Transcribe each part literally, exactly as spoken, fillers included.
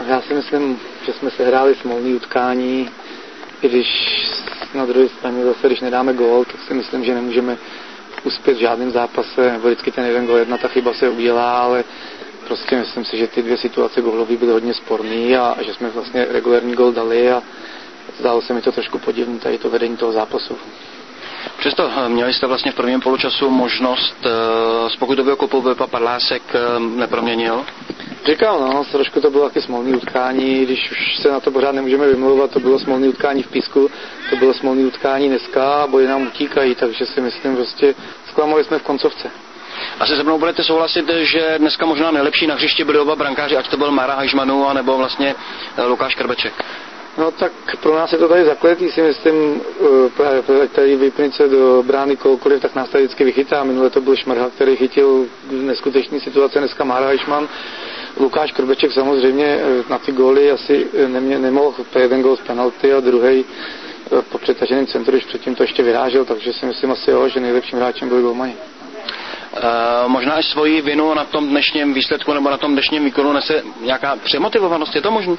Já si myslím, že jsme se hráli smolný utkání, i když na druhé straně zase, když nedáme gól, tak si myslím, že nemůžeme uspět v žádném zápase, nebo vždycky ten jeden gól, jedna ta chyba se udělá, ale prostě myslím si, že ty dvě situace gólový byly hodně sporný a, a že jsme vlastně regulární gól dali a zdálo se mi to trošku podivné, tady to vedení toho zápasu. Přesto měli jste vlastně v prvním poločasu možnost z pokutového kopu Pepa Padlásek neproměnil? Říkám, no, trošku to bylo taky smolný utkání, když už se na to pořád nemůžeme vymlouvat, to bylo smolný utkání v Písku, to bylo smolný utkání dneska a body nám utíkají, takže si myslím, prostě zklamali jsme v koncovce. Asi se mnou budete souhlasit, že dneska možná nejlepší na hřišti byli oba brankáři, ať to byl Mára Hajžmanů, anebo vlastně Lukáš Krbeček. No tak pro nás je to tady zakletý, si myslím, ať tady vypnice do brány kohokoliv, tak nás tady vždycky vychytá. Minule to byl Šmrha, který chytil neskutečný situace, dneska Mára Hajžman. Lukáš Krbeček samozřejmě na ty góly asi nemě, nemohl, jeden gól z penalty a druhý po přetaženém centru, když předtím to ještě vyrážel, takže si myslím asi jo, že nejlepším hráčem byl golmani. Uh, možná i svoji vinu na tom dnešním výsledku nebo na tom dnešním výkonu nese nějaká přemotivovanost, je to možné?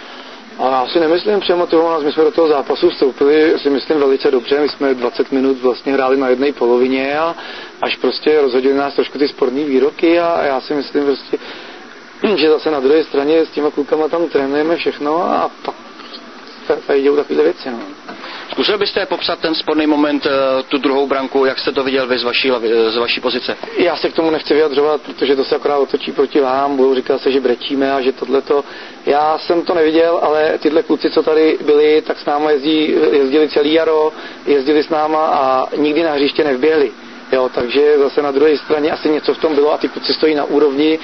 A já si nemyslím přemotivovanost, my jsme do toho zápasu vstoupili, si myslím velice dobře, my jsme dvacet minut vlastně hráli na jedné polovině a až prostě rozhodili nás trošku ty sporné výroky a já si myslím prostě, že zase na druhé straně s těma klukama tam trénujeme všechno a pak tady dělou takové věci. No. Zkusil byste popsat ten sporný moment, tu druhou branku, jak jste to viděl vy z vaší, z vaší pozice? Já se k tomu nechci vyjadřovat, protože to se akorát otočí proti vám, budou říkat se, že brečíme a že tohleto. Já jsem to neviděl, ale tyhle kluci, co tady byli, tak s náma jezdí, jezdili celý jaro, jezdili s náma a nikdy na hřiště nevběhli. Jo, takže zase na druhé straně asi něco v tom bylo a ty kluci stojí na úrovni.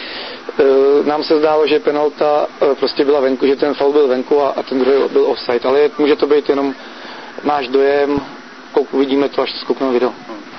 E, nám se zdálo, že penalta e, prostě byla venku, že ten foul byl venku a, a ten druhý byl offside, ale může to být jenom náš dojem, kouk uvidíme to, až zkoukneme video.